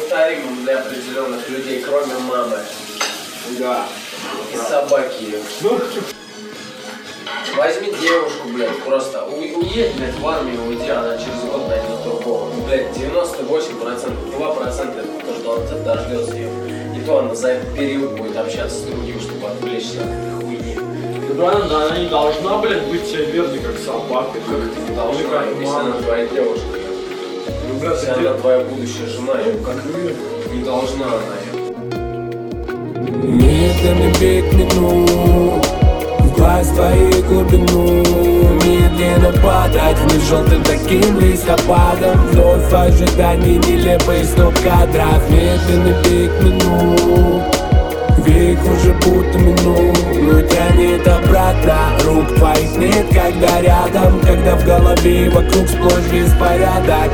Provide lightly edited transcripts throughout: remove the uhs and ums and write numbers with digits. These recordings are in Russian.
неповторимым для определенных людей, кроме мамы. Да. И собаки. Возьми девушку, блядь, просто уедь, блядь, в армию, уйди, она через год найдет другого. Блядь, 98%, 2% это то, что он дождется ее. И то она за этот период будет общаться с другим, чтобы отвлечься от хуйни. Да, она не должна, блядь, быть тебе верной, как собака. Как ты не должна, если она твоя девушка. Ну, блядь, если она твоя будущая жена, как не должна она ее. Медленный бег минут, в глаз твоей глубину. Медленно падать вниз желтым таким листопадом. Вновь в ожидании нелепой сноп кадров. Медленный бег минут, век уже будто минул, но тянет обратно. Рук твоих нет, когда рядом, когда в голове и вокруг сплошь беспорядок.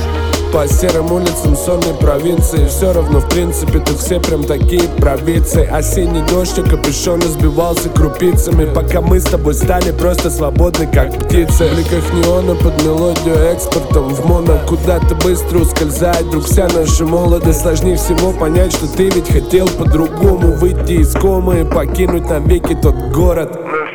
По серым улицам сонной провинции все равно в принципе тут все прям такие провидцы. Осенний дождь, а капюшон сбивался крупицами, пока мы с тобой стали просто свободны как птицы. В бликах неона под мелодию экспортом в моно куда-то быстро ускользает вдруг вся наша молодость. Сложнее всего понять, что ты ведь хотел по-другому выйти из комы и покинуть навеки тот город.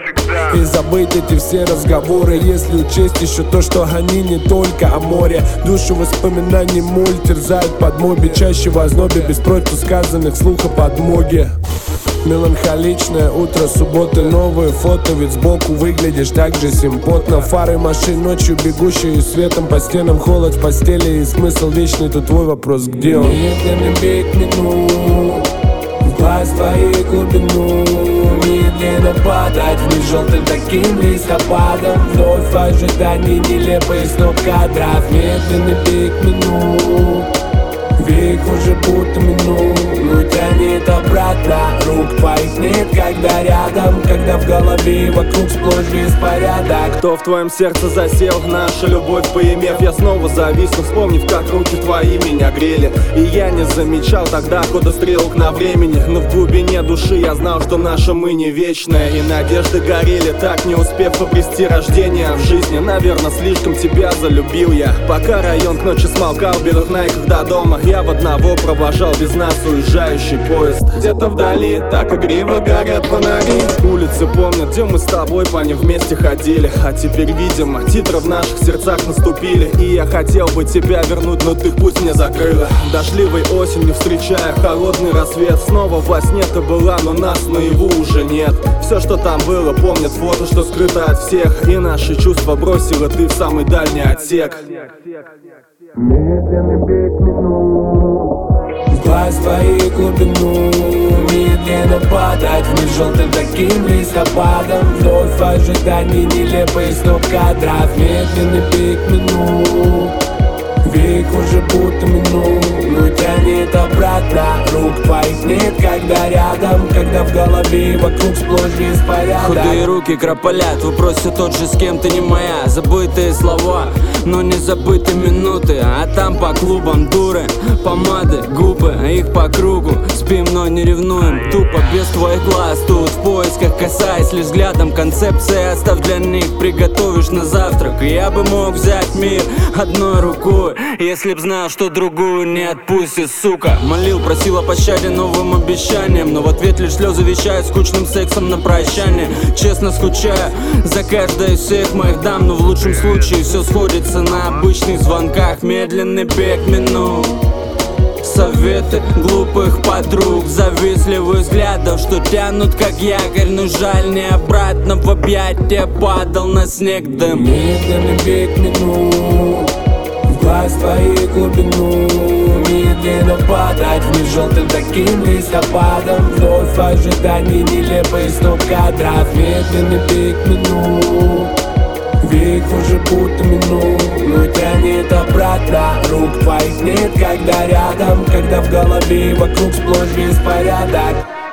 И забыть эти все разговоры, если учесть еще то, что они не только о море. Душу воспоминаний моль терзает под моби, чаще в ознобе, без просьб сказанных слуха подмоги. Меланхоличное утро субботы, новые фото, ведь сбоку выглядишь так же симпотно. Фары машин ночью бегущие светом по стенам, холод в постели и смысл вечный, тут твой вопрос, где он? Медленный бег минут, в глаз твоей глубину. Медленно падать вниз желтым таким листопадом. Вновь в ожидании нелепой сноп кадров. Медленный бег минут, век уже будто минул, но тянет обратно. Рук твоих нет, когда рядом, когда в голове и вокруг сплошь беспорядок. Кто в твоем сердце засел, наша любовь поимев, я снова зависну, вспомнив, как руки твои меня грели. И я не замечал тогда хода стрелок на времени, но в глубине души я знал, что наша мы не вечная. И надежды горели, так не успев обрести рождение в жизни. Наверное, слишком тебя залюбил я, пока район к ночи смолкал, белых найках до дома. Я в одного провожал без нас уезжающий поезд. Где-то вдали так игриво горят фонари. Улицы помнят, где мы с тобой по ним вместе ходили. А теперь, видимо, титры в наших сердцах наступили. И я хотел бы тебя вернуть, но ты путь мне закрыла. Дождливой осенью встречая холодный рассвет. Снова во сне ты была, но нас наяву уже нет. Все, что там было, помнят фото, что скрыто от всех. И наши чувства бросила ты в самый дальний отсек. Медленный бег минут, в глаз твоей глубину. Медленно падать вниз желтым таким листопадом. Вновь в ожидании нелепой сноп кадров. Медленный бег минут, век уже будто минул, но тянет обратно. Рук твоих нет, когда рядом, когда в голове и вокруг сплошь беспорядок. Худые руки кропалят, вопрос все тот же, с кем ты не моя. Забытые слова, но не забыты минуты. А там по клубам дуры, помады, губы, их по кругу. Спим, но не ревнуем, тупо без твоих глаз. Тут в поисках, касаясь лишь взглядом концепции. Оставь для них, приготовишь на завтрак. Я бы мог взять мир одной рукой, если б знал, что другую не отпустит, сука. Молил, просил о пощаде новым обещанием, но в ответ лишь слезы вещают скучным сексом на прощание. Честно скучаю за каждой из всех моих дам, но в лучшем случае все сходится на обычных звонках. Медленный бег минут, советы глупых подруг, завистливых взглядов, что тянут как якорь, но жаль не обратно в объятия падал на снег дым. Медленный бег минут, в глаз твоей глубину. Медленно падать вниз желтым таким листопадом. Вновь в ожидании нелепой сноп кадров. Медленный бег минут, век уже будто минул, но тянет обратно. Рук твоих нет, когда рядом, когда в голове и вокруг сплошь беспорядок.